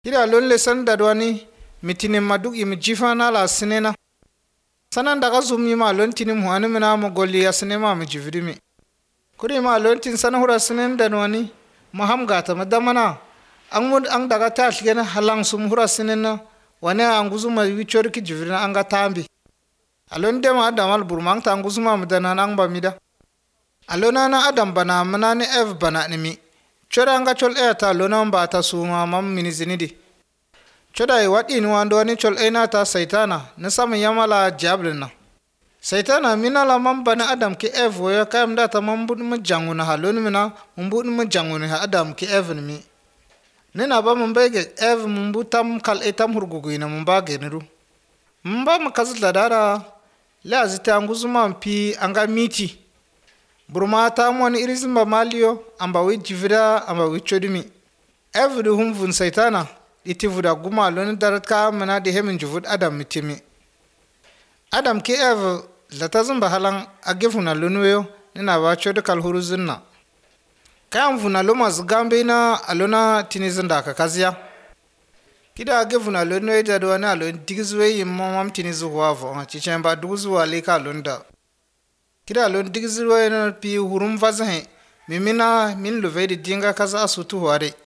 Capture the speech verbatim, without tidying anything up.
Kida lon lesan dadwani mitinin maduk imi jifana la sinena. Sanan daga zumi ma lon tinim huani mina mo golli ya sinema mi jivrimi. Kuri ma lon tin sana hura sinen dadwani maham gata madamana. Ang mud ang daga ta shigena halang sum hura sinena wane anguzuma wichori ki jivrina anga tambi. Alon dema adamal burmang ta anguzuma mudana nang bamida. Alona na adam bana manani ev bana nimi. Choda anga chol e ta lona mba ta suma mam minizinidi. Choda e wat inu ando ni chol e na ta saitana nisama yamala jablina. Saitana mina la mam bana adam ki ev woya kayam data mambud mjanguna halon mina mbud mjanguna ha adam ki ev nimi. Nina ba mbege ev mbu tam kal etam hurguguina mbage niru. Mba makazla dara la zita anguzuma mpi anga miti. Burma ta mwani irizimba malio amba wi jivira amba wi chodimi. Ev du humvun saitana iti vuda guma loni daratka mana di hemin juvud adam mitimi. Adam ki ev latazimba halang agifuna lunweyo nina ba chodu kalhuru zinna. Kaya mvuna loma zigambe na alona tinizinda kakazia. Kida agifuna lunweyo jadwana alon digizwe yimamam tinizu wavo chichemba duguzu walika alonda. Kida alon digizwe na pi hurum vazahe mimina min luvedi dinga kaza asutu ware.